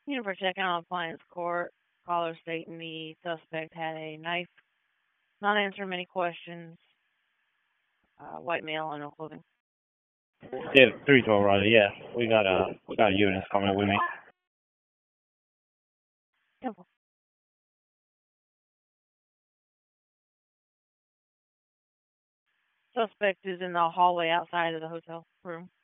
Unifor checking on appliance court. Caller stating the suspect had a knife. Not answering many questions. White male and no clothing. Yeah, 312 Riley. Yeah, we got a unit coming with me. Simple. Suspect is in the hallway outside of the hotel room.